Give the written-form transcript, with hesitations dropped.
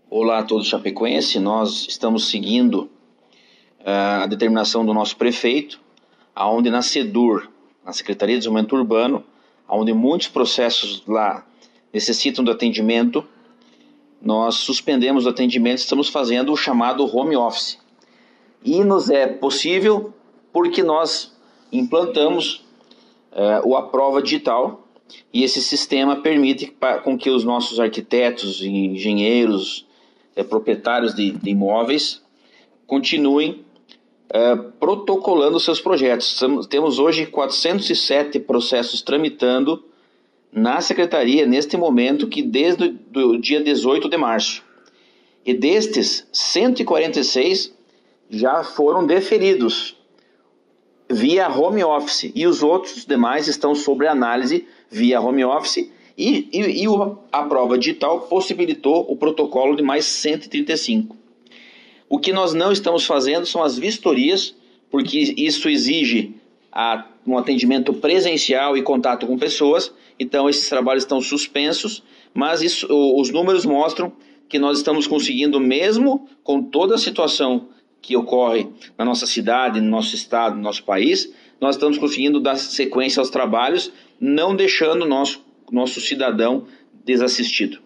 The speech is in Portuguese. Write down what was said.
Olá a todos chapecoense, nós estamos seguindo a determinação do nosso prefeito, aonde na SEDUR, na Secretaria de Desenvolvimento Urbano, onde muitos processos lá necessitam de atendimento, nós suspendemos o atendimento, estamos fazendo o chamado home office. E nos é possível porque nós implantamos o Aprova Digital, e esse sistema permite com que os nossos arquitetos, engenheiros, proprietários de imóveis continuem protocolando seus projetos. Temos hoje 407 processos tramitando na Secretaria neste momento, que desde o dia 18 de março. E destes, 146 já foram deferidos via home office, e os outros demais estão sob análise via home office, e a prova digital possibilitou o protocolo de mais 135. O que nós não estamos fazendo são as vistorias, porque isso exige um atendimento presencial e contato com pessoas, então esses trabalhos estão suspensos, mas os números mostram que nós estamos conseguindo, mesmo com toda a situação que ocorre na nossa cidade, no nosso estado, no nosso país, nós estamos conseguindo dar sequência aos trabalhos, não deixando o nosso cidadão desassistido.